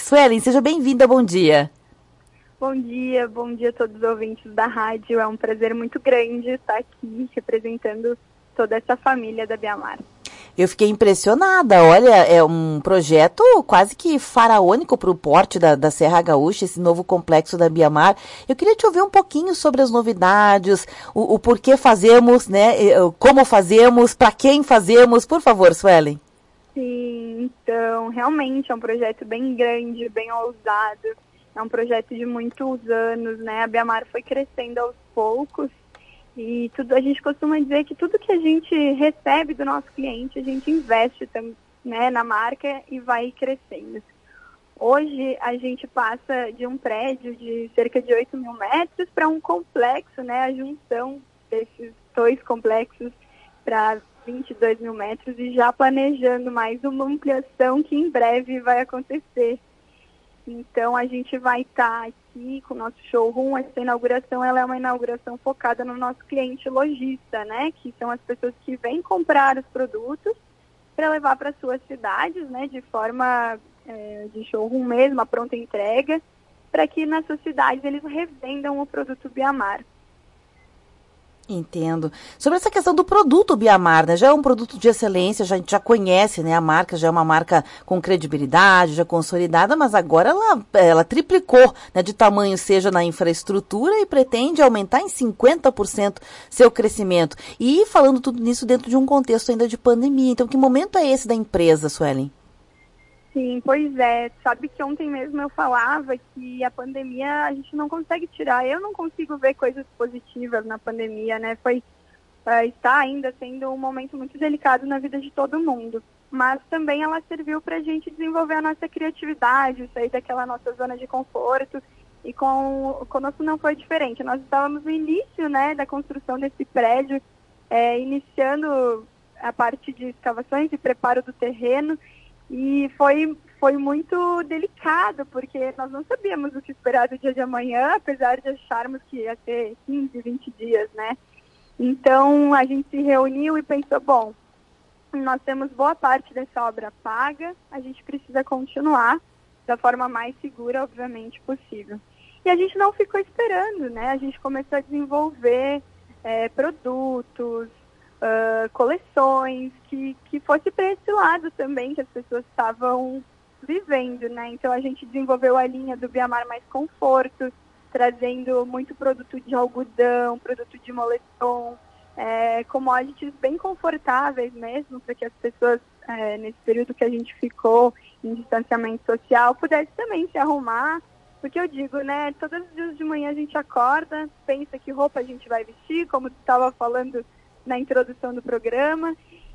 Suelen, seja bem-vinda, bom dia. Bom dia a todos os ouvintes da rádio. É um prazer muito grande estar aqui representando toda essa família da Biamar. Eu fiquei impressionada, olha, é um projeto quase que faraônico para o porte da Serra Gaúcha, esse novo complexo da Biamar. Eu queria te ouvir um pouquinho sobre as novidades, o porquê fazemos, né, como fazemos, para quem fazemos, por favor, Suelen. Sim, então, realmente é um projeto bem grande, bem ousado, é um projeto de muitos anos, né, a Biamar foi crescendo aos poucos. E a gente costuma dizer que tudo que a gente recebe do nosso cliente, a gente investe né, na marca e vai crescendo. Hoje, a gente passa de um prédio de cerca de 8 mil metros para um complexo, né, a junção desses dois complexos para 22 mil metros e já planejando mais uma ampliação que em breve vai acontecer. Então, a gente vai estar aqui com o nosso showroom. Essa inauguração ela é uma inauguração focada no nosso cliente lojista, né? Que são as pessoas que vêm comprar os produtos para levar para suas cidades, né? De forma de showroom mesmo, a pronta entrega, para que nas suas cidades eles revendam o produto Biamar. Entendo. Sobre essa questão do produto Biamar, né? Já é um produto de excelência, a gente já conhece, né? A marca já é uma marca com credibilidade, já consolidada, mas agora ela triplicou, né, de tamanho, seja na infraestrutura, e pretende aumentar em 50% seu crescimento. E falando tudo nisso dentro de um contexto ainda de pandemia. Então, que momento é esse da empresa, Suelen? Sim, pois é. Sabe que ontem mesmo eu falava que a pandemia a gente não consegue tirar. Eu não consigo ver coisas positivas na pandemia, né? Está ainda sendo um momento muito delicado na vida de todo mundo. Mas também ela serviu para a gente desenvolver a nossa criatividade, sair daquela nossa zona de conforto. E conosco não foi diferente. Nós estávamos no início, né, da construção desse prédio, iniciando a parte de escavações e preparo do terreno. E foi muito delicado, porque nós não sabíamos o que esperar do dia de amanhã, apesar de acharmos que ia ter 15, 20 dias, né? Então, a gente se reuniu e pensou, bom, nós temos boa parte dessa obra paga, a gente precisa continuar da forma mais segura, obviamente, possível. E a gente não ficou esperando, né? A gente começou a desenvolver produtos, coleções, que fosse para esse lado também que as pessoas estavam vivendo, né? Então a gente desenvolveu a linha do Biamar Mais Conforto, trazendo muito produto de algodão, produto de moletom, commodities bem confortáveis mesmo, para que as pessoas, nesse período que a gente ficou em distanciamento social, pudessem também se arrumar, porque eu digo, né, todos os dias de manhã a gente acorda, pensa que roupa a gente vai vestir, como tu estava falando na introdução do programa,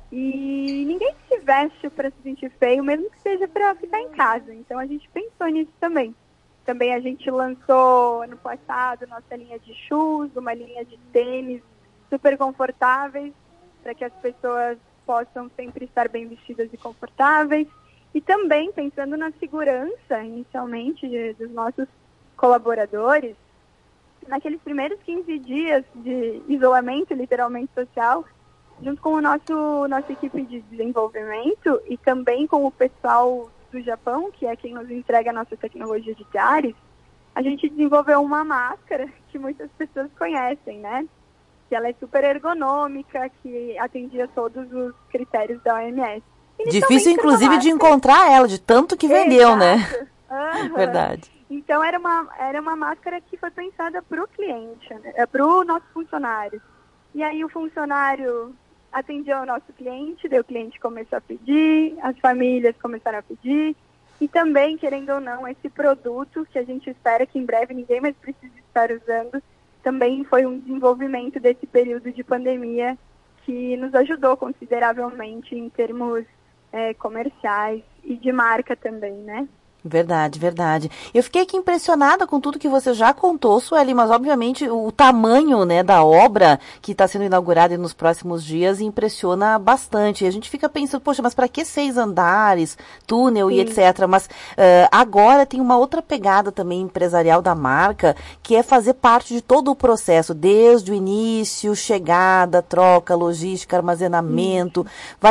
e ninguém se veste para se sentir feio, mesmo que seja para ficar em casa. Então a gente pensou nisso também. Também a gente lançou ano passado nossa linha de shoes, uma linha de tênis super confortáveis, para que as pessoas possam sempre estar bem vestidas e confortáveis. E também pensando na segurança, inicialmente, dos nossos colaboradores, naqueles primeiros 15 dias de isolamento, literalmente social, junto com nossa equipe de desenvolvimento e também com o pessoal do Japão, que é quem nos entrega a nossa tecnologia de diários, a gente desenvolveu uma máscara que muitas pessoas conhecem, né? Que ela é super ergonômica, que atendia todos os critérios da OMS. Difícil, inclusive, de encontrar ela, de tanto que vendeu, exato, né? Uhum. Verdade. Então, era uma máscara que foi pensada para o cliente, né? Para o nosso funcionário. E aí o funcionário atendeu o nosso cliente, daí o cliente começou a pedir, as famílias começaram a pedir, e também, querendo ou não, esse produto, que a gente espera que em breve ninguém mais precise estar usando, também foi um desenvolvimento desse período de pandemia que nos ajudou consideravelmente em termos comerciais e de marca também, né? Verdade, verdade. Eu fiquei aqui impressionada com tudo que você já contou, Sueli, mas obviamente o tamanho, né, da obra que está sendo inaugurada nos próximos dias impressiona bastante. E a gente fica pensando, poxa, mas para que 6 andares, túnel e etc. Mas agora tem uma outra pegada também empresarial da marca, que é fazer parte de todo o processo, desde o início, chegada, troca, logística, armazenamento. Vai ser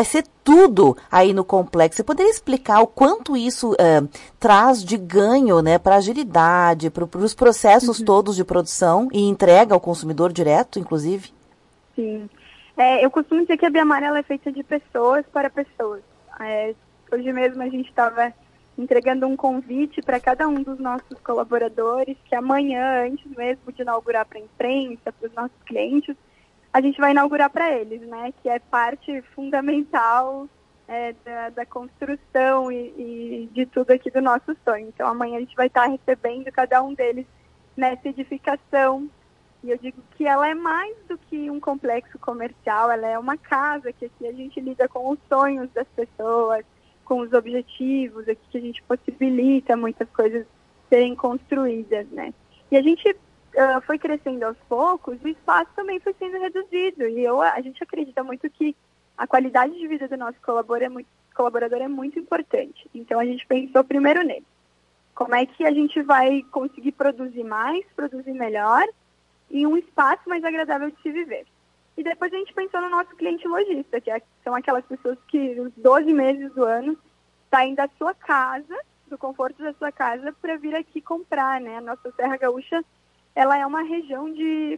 tudo aí no complexo. Você poderia explicar o quanto isso traz de ganho, né, para a agilidade, para os processos todos de produção e entrega ao consumidor direto, inclusive? Sim. Eu costumo dizer que a Biamar ela é feita de pessoas para pessoas. Hoje mesmo a gente estava entregando um convite para cada um dos nossos colaboradores, que amanhã, antes mesmo de inaugurar para a imprensa, para os nossos clientes, a gente vai inaugurar para eles, né, que é parte fundamental da construção e de tudo aqui do nosso sonho. Então amanhã a gente vai estar recebendo cada um deles nessa edificação. E eu digo que ela é mais do que um complexo comercial, ela é uma casa que aqui a gente lida com os sonhos das pessoas, com os objetivos, aqui que a gente possibilita muitas coisas serem construídas, né? E a gente foi crescendo aos poucos, o espaço também foi sendo reduzido. E a gente acredita muito que a qualidade de vida do nosso colaborador é muito importante. Então a gente pensou primeiro nele. Como é que a gente vai conseguir produzir mais, produzir melhor, em um espaço mais agradável de se viver. E depois a gente pensou no nosso cliente lojista, que são aquelas pessoas que os 12 meses do ano saem da sua casa, do conforto da sua casa, para vir aqui comprar, né? A nossa Serra Gaúcha, ela é uma região de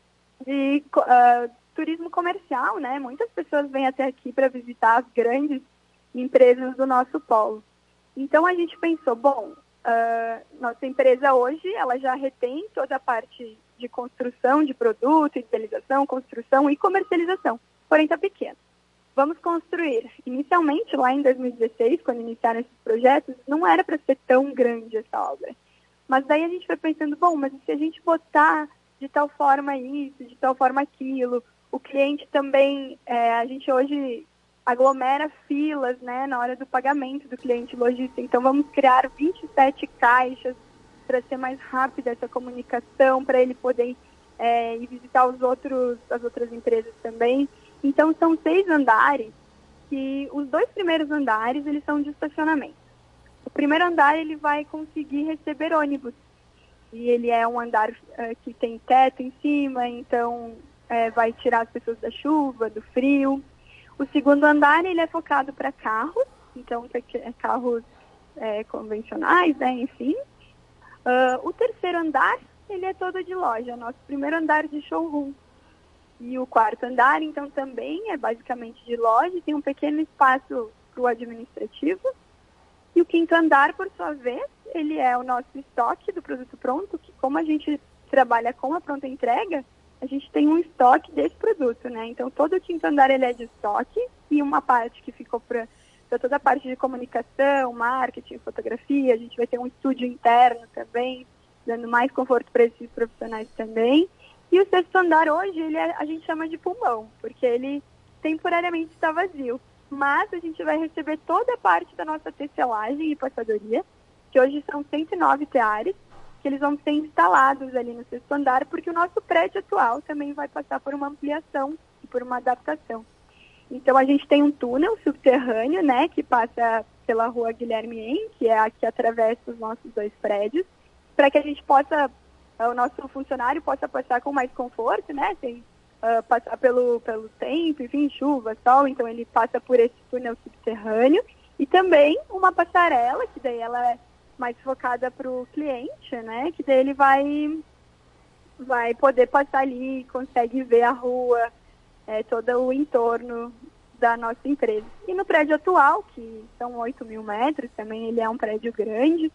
turismo comercial, né? Muitas pessoas vêm até aqui para visitar as grandes empresas do nosso polo. Então a gente pensou, nossa empresa hoje, ela já retém toda a parte de construção de produto, idealização, construção e comercialização, porém está pequeno. Vamos construir. Inicialmente, lá em 2016, quando iniciaram esses projetos, não era para ser tão grande essa obra. Mas daí a gente foi pensando, mas se a gente botar de tal forma isso, de tal forma aquilo, o cliente também, a gente hoje aglomera filas, né, na hora do pagamento do cliente lojista, então vamos criar 27 caixas para ser mais rápida essa comunicação, para ele poder ir visitar as outras empresas também. Então, são 6 andares, que os 2 primeiros andares, eles são de estacionamento. O primeiro andar, ele vai conseguir receber ônibus, e ele é um andar que tem teto em cima, então vai tirar as pessoas da chuva, do frio. O segundo andar, ele é focado para carros, então carros convencionais, né, enfim. O terceiro andar, ele é todo de loja, nosso primeiro andar de showroom. E o quarto andar, então, também é basicamente de loja, tem um pequeno espaço para o administrativo. E o quinto andar, por sua vez, ele é o nosso estoque do produto pronto, que como a gente trabalha com a pronta entrega, a gente tem um estoque desse produto, né? Então, todo o quinto andar, ele é de estoque, e uma parte que ficou para toda a parte de comunicação, marketing, fotografia. A gente vai ter um estúdio interno também, dando mais conforto para esses profissionais também. E o sexto andar hoje, a gente chama de pulmão, porque ele temporariamente está vazio. Mas a gente vai receber toda a parte da nossa tecelagem e passadoria, que hoje são 109 teares, que eles vão ser instalados ali no sexto andar, porque o nosso prédio atual também vai passar por uma ampliação e por uma adaptação. Então, a gente tem um túnel subterrâneo, né, que passa pela rua Guilherme Em, que é a que atravessa os nossos 2 prédios, para que a gente possa, o nosso funcionário possa passar com mais conforto, né, sem passar pelo tempo, enfim, chuva, sol, então ele passa por esse túnel subterrâneo, e também uma passarela, que daí ela é mais focada para o cliente, né, que daí ele vai poder passar ali, consegue ver a rua, todo o entorno da nossa empresa. E no prédio atual, que são 8.000 metros, também ele é um prédio grande,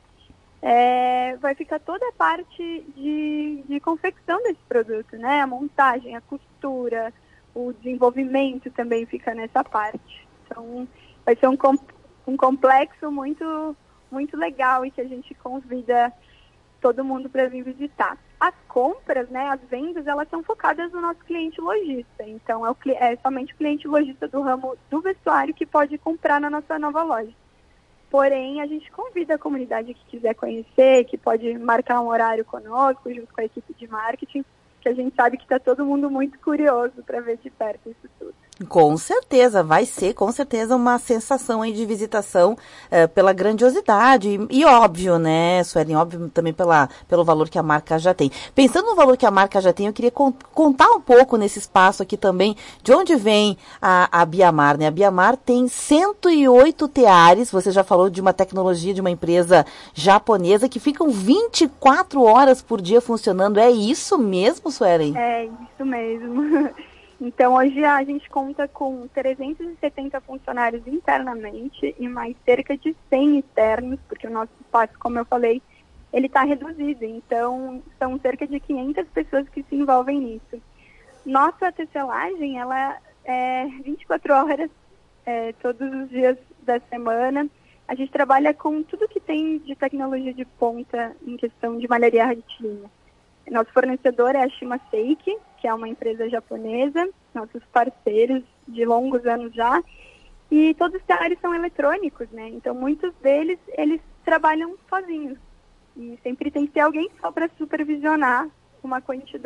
vai ficar toda a parte de confecção desse produto, né? A montagem, a costura, o desenvolvimento também fica nessa parte. Então, vai ser um complexo muito, muito legal e que a gente convida todo mundo para vir visitar. As compras, né, as vendas, elas são focadas no nosso cliente lojista. Então, é somente o cliente lojista do ramo do vestuário que pode comprar na nossa nova loja. Porém, a gente convida a comunidade que quiser conhecer, que pode marcar um horário conosco, junto com a equipe de marketing, que a gente sabe que está todo mundo muito curioso para ver de perto isso tudo. Com certeza, vai ser com certeza uma sensação aí de visitação pela grandiosidade e óbvio, né, Suelen, óbvio também pelo valor que a marca já tem. Pensando no valor que a marca já tem, eu queria contar um pouco nesse espaço aqui também de onde vem a Biamar, né? A Biamar tem 108 teares, você já falou de uma tecnologia de uma empresa japonesa que ficam 24 horas por dia funcionando. É isso mesmo, Suelen? É isso mesmo. Então, hoje a gente conta com 370 funcionários internamente e mais cerca de 100 externos, porque o nosso espaço, como eu falei, ele está reduzido. Então, são cerca de 500 pessoas que se envolvem nisso. Nossa tecelagem, ela é 24 horas, todos os dias da semana. A gente trabalha com tudo que tem de tecnologia de ponta em questão de malharia retilínea. Nosso fornecedor é a Shimaseiki, que é uma empresa japonesa, nossos parceiros de longos anos já, e todos os teares são eletrônicos, né? Então, muitos deles, eles trabalham sozinhos, e sempre tem que ter alguém só para supervisionar uma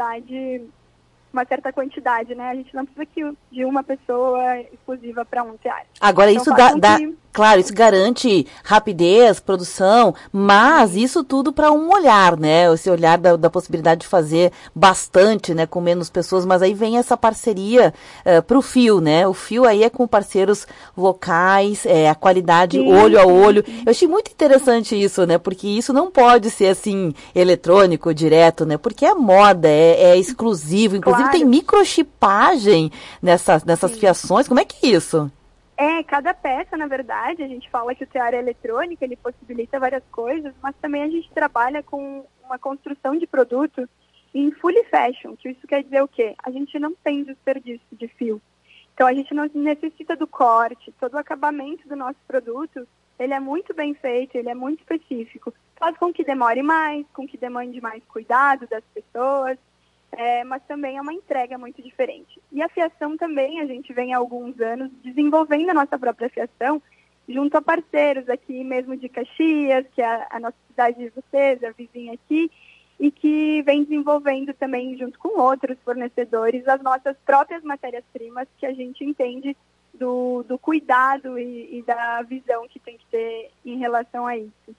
certa quantidade, né? A gente não precisa de uma pessoa exclusiva para um tear. Agora, então, claro, isso garante rapidez, produção, mas isso tudo para um olhar, né? Esse olhar da possibilidade de fazer bastante, né? Com menos pessoas, mas aí vem essa parceria para o fio, né? O fio aí é com parceiros locais, a qualidade olho a olho. Eu achei muito interessante isso, né? Porque isso não pode ser assim, eletrônico, direto, né? Porque é moda, é exclusivo, inclusive tem microchipagem nessas fiações. Como é que é isso? Cada peça, na verdade, a gente fala que o tear é eletrônico, ele possibilita várias coisas, mas também a gente trabalha com uma construção de produto em fully fashion, que isso quer dizer o quê? A gente não tem desperdício de fio. Então, a gente não necessita do corte, todo o acabamento do nosso produto, ele é muito bem feito, ele é muito específico. Faz com que demore mais, com que demande mais cuidado das pessoas, mas também é uma entrega muito diferente. E a fiação também, a gente vem há alguns anos desenvolvendo a nossa própria fiação junto a parceiros aqui mesmo de Caxias, que é a nossa cidade de vocês, a vizinha aqui, e que vem desenvolvendo também junto com outros fornecedores as nossas próprias matérias-primas, que a gente entende do cuidado e da visão que tem que ter em relação a isso.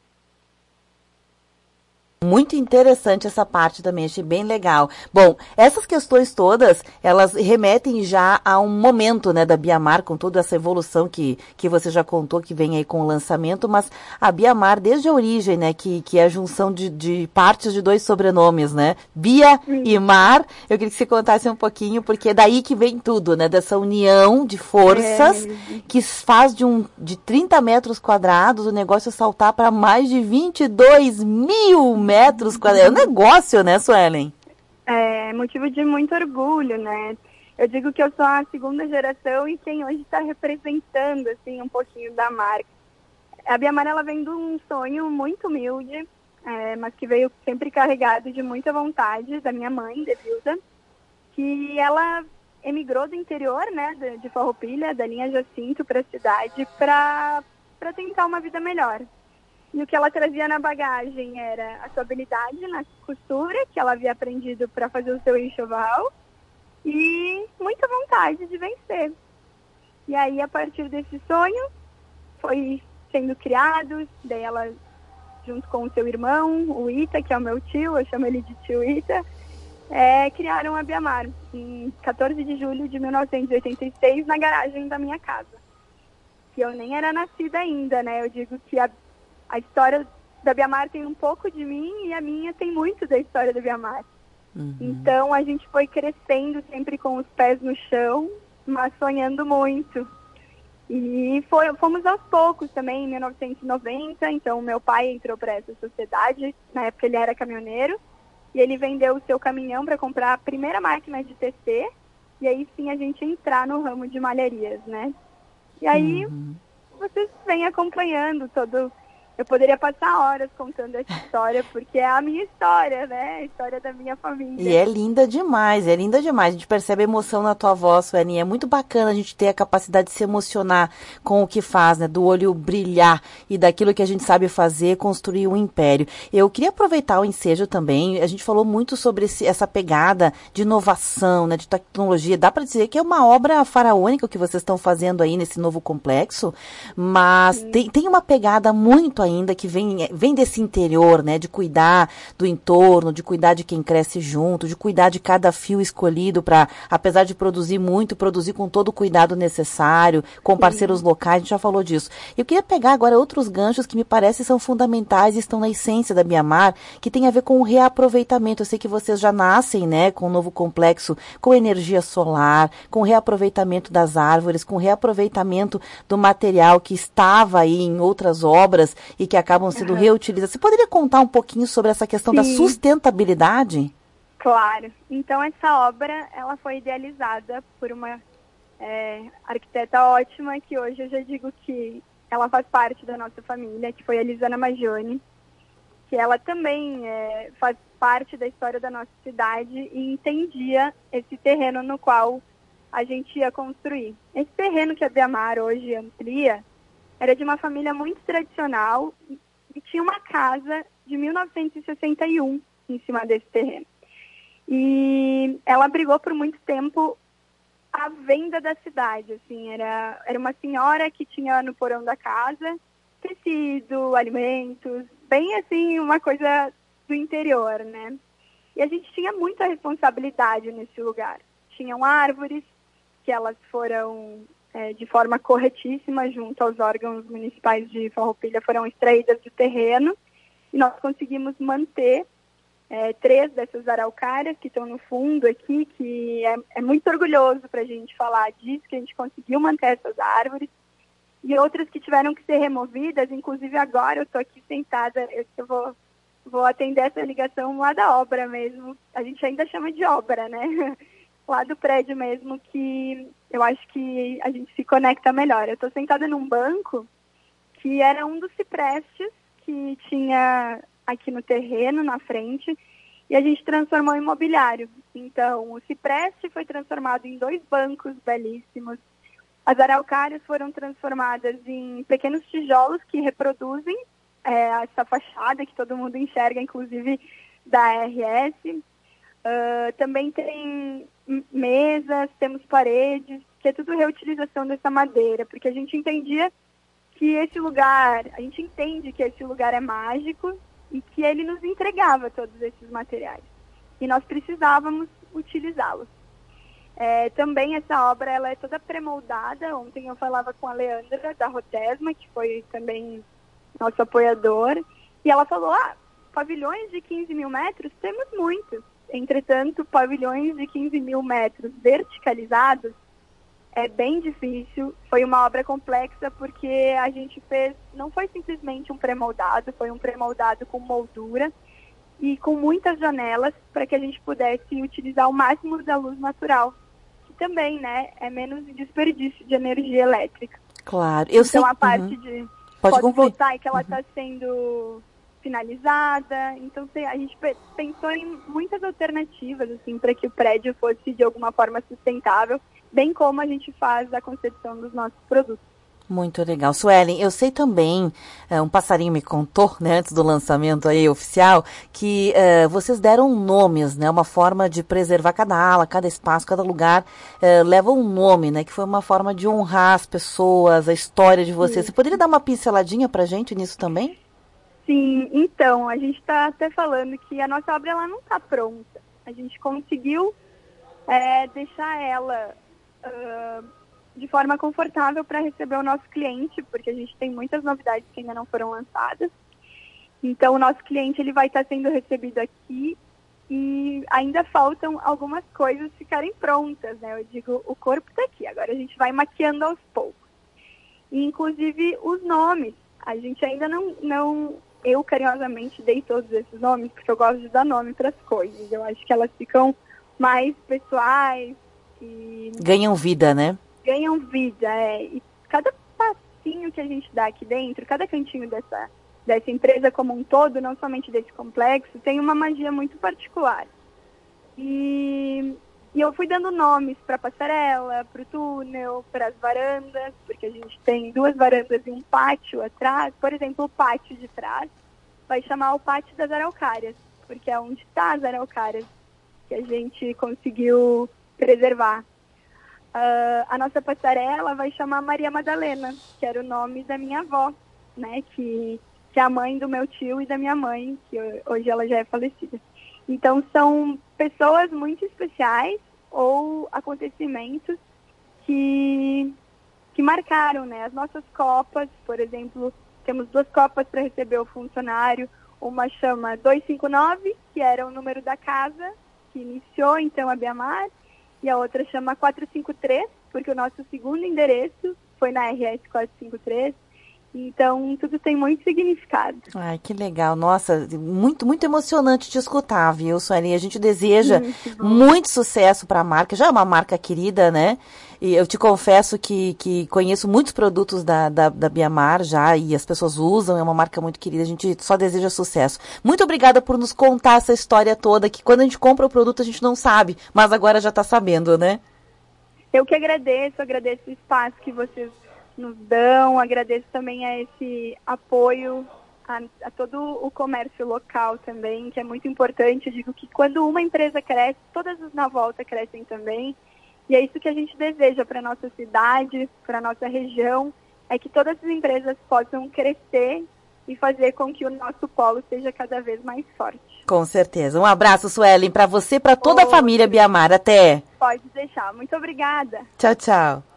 Muito interessante essa parte também, achei bem legal. Bom, essas questões todas, elas remetem já a um momento, né, da Biamar, com toda essa evolução que você já contou, que vem aí com o lançamento, mas a Biamar, desde a origem, né, que é a junção de partes de dois sobrenomes, né, Bia e Mar, eu queria que você contasse um pouquinho, porque é daí que vem tudo, né, dessa união de forças, que faz de 30 metros quadrados o negócio saltar para mais de 22 mil metros quadrados. É um negócio, né, Suelen? É motivo de muito orgulho, né? Eu digo que eu sou a segunda geração e quem hoje está representando, assim, um pouquinho da marca. A Biamar, ela vem de um sonho muito humilde, mas que veio sempre carregado de muita vontade da minha mãe, Devilda, que ela emigrou do interior, né, de Farroupilha, da linha Jacinto, para a cidade, para tentar uma vida melhor. E o que ela trazia na bagagem era a sua habilidade na costura, que ela havia aprendido para fazer o seu enxoval, e muita vontade de vencer. E aí, a partir desse sonho, foi sendo criado, daí ela, junto com o seu irmão, o Ita, que é o meu tio, eu chamo ele de tio Ita, criaram a Biamar, em 14 de julho de 1986, na garagem da minha casa. Que eu nem era nascida ainda, né? Eu digo que a história da Biamar tem um pouco de mim e a minha tem muito da história da Biamar. Então, a gente foi crescendo sempre com os pés no chão, mas sonhando muito. E fomos aos poucos também, em 1990. Então, meu pai entrou para essa sociedade. Na época, ele era caminhoneiro. E ele vendeu o seu caminhão para comprar a primeira máquina de tecer. E aí, sim, a gente entrar no ramo de malharias, né? E aí, vocês vêm acompanhando todo Eu poderia passar horas contando essa história, porque é a minha história, né? A história da minha família. E é linda demais, é linda demais. A gente percebe a emoção na tua voz, Sueli. É muito bacana a gente ter a capacidade de se emocionar com o que faz, né? Do olho brilhar e daquilo que a gente sabe fazer, construir um império. Eu queria aproveitar o ensejo também. A gente falou muito sobre essa pegada de inovação, né? De tecnologia. Dá para dizer que é uma obra faraônica o que vocês estão fazendo aí nesse novo complexo, mas tem uma pegada muito ainda que vem desse interior, né? De cuidar do entorno, de cuidar de quem cresce junto, de cuidar de cada fio escolhido para, apesar de produzir muito, produzir com todo o cuidado necessário, com parceiros locais, a gente já falou disso. Eu queria pegar agora outros ganchos que me parecem são fundamentais e estão na essência da Miamar, que tem a ver com o reaproveitamento. Eu sei que vocês já nascem, né, com um novo complexo, com energia solar, com reaproveitamento das árvores, com reaproveitamento do material que estava aí em outras obras e que acabam sendo reutilizados. Você poderia contar um pouquinho sobre essa questão da sustentabilidade? Claro. Então, essa obra, ela foi idealizada por uma arquiteta ótima, que hoje eu já digo que ela faz parte da nossa família, que foi a Elisana Magione, que ela também faz parte da história da nossa cidade e entendia esse terreno no qual a gente ia construir. Esse terreno que a Miamar hoje amplia era de uma família muito tradicional e tinha uma casa de 1961 em cima desse terreno. E ela brigou por muito tempo a venda da cidade, assim, era uma senhora que tinha no porão da casa tecido, alimentos, bem assim, uma coisa do interior, né? E a gente tinha muita responsabilidade nesse lugar. Tinham árvores que elas foram, de forma corretíssima, junto aos órgãos municipais de Farroupilha, foram extraídas do terreno, e nós conseguimos manter 3 dessas araucárias que estão no fundo aqui, que é muito orgulhoso para a gente falar disso, que a gente conseguiu manter essas árvores, e outras que tiveram que ser removidas, inclusive agora eu estou aqui sentada, eu vou atender essa ligação lá da obra mesmo, a gente ainda chama de obra, né? Lá do prédio mesmo, que eu acho que a gente se conecta melhor. Eu estou sentada num banco que era um dos ciprestes que tinha aqui no terreno, na frente, e a gente transformou em mobiliário. Então, o cipreste foi transformado em 2 bancos belíssimos. As araucárias foram transformadas em pequenos tijolos que reproduzem essa fachada que todo mundo enxerga, inclusive da RS. Também tem mesas, temos paredes, que é tudo reutilização dessa madeira, porque a gente entendia que esse lugar, a gente entende que esse lugar é mágico e que ele nos entregava todos esses materiais. E nós precisávamos utilizá-los. Também essa obra ela é toda pré-moldada. Ontem eu falava com a Leandra, da Rotesma, que foi também nosso apoiador, e ela falou, pavilhões de 15 mil metros, temos muitos. Entretanto, pavilhões de 15 mil metros verticalizados é bem difícil. Foi uma obra complexa porque a gente fez, não foi simplesmente um pré-moldado, foi um pré-moldado com moldura e com muitas janelas para que a gente pudesse utilizar o máximo da luz natural, que também, né, é menos desperdício de energia elétrica. Claro. Então a parte de pode voltar e que ela está Uhum. sendo finalizada. Então a gente pensou em muitas alternativas assim, para que o prédio fosse de alguma forma sustentável, bem como a gente faz a concepção dos nossos produtos. Muito legal. Suelen, eu sei também, um passarinho me contou, né, antes do lançamento aí oficial, que vocês deram nomes, né, uma forma de preservar cada ala, cada espaço, cada lugar, leva um nome, né, que foi uma forma de honrar as pessoas, a história de vocês. Você poderia dar uma pinceladinha pra gente nisso também? Sim, então, a gente está até falando que a nossa obra ela não está pronta. A gente conseguiu deixar ela de forma confortável para receber o nosso cliente, porque a gente tem muitas novidades que ainda não foram lançadas. Então, o nosso cliente ele vai estar sendo recebido aqui e ainda faltam algumas coisas ficarem prontas, né? Eu digo, o corpo está aqui, agora a gente vai maquiando aos poucos. E, inclusive, os nomes. A gente ainda não eu carinhosamente dei todos esses nomes, porque eu gosto de dar nome para as coisas. Eu acho que elas ficam mais pessoais e ganham vida, né? Ganham vida, E cada passinho que a gente dá aqui dentro, cada cantinho dessa empresa como um todo, não somente desse complexo, tem uma magia muito particular. E eu fui dando nomes para a passarela, para o túnel, para as varandas, porque a gente tem 2 varandas e um pátio atrás. Por exemplo, o pátio de trás vai chamar o Pátio das Araucárias, porque é onde está as araucárias que a gente conseguiu preservar. A nossa passarela vai chamar Maria Madalena, que era o nome da minha avó, né, que é a mãe do meu tio e da minha mãe, que hoje ela já é falecida. Então, são pessoas muito especiais ou acontecimentos que marcaram, né? As nossas copas, por exemplo, temos 2 copas para receber o funcionário. Uma chama 259, que era o número da casa que iniciou, então, a Biamar. E a outra chama 453, porque o nosso segundo endereço foi na RS 453. Então, tudo tem muito significado. Ai, que legal. Nossa, muito, muito emocionante te escutar, viu, Sueli? A gente deseja muito sucesso para a marca. Já é uma marca querida, né? E eu te confesso que conheço muitos produtos da Biamar já, e as pessoas usam, é uma marca muito querida. A gente só deseja sucesso. Muito obrigada por nos contar essa história toda, que quando a gente compra o produto a gente não sabe, mas agora já está sabendo, né? Eu que agradeço o espaço que vocês nos dão, agradeço também a esse apoio a todo o comércio local também, que é muito importante. Eu digo que quando uma empresa cresce, todas na volta crescem também, e é isso que a gente deseja para a nossa cidade, para a nossa região, é que todas as empresas possam crescer e fazer com que o nosso polo seja cada vez mais forte. Com certeza. Um abraço, Suelen, para você e para toda a família Biamar. Até! Pode deixar. Muito obrigada. Tchau, tchau.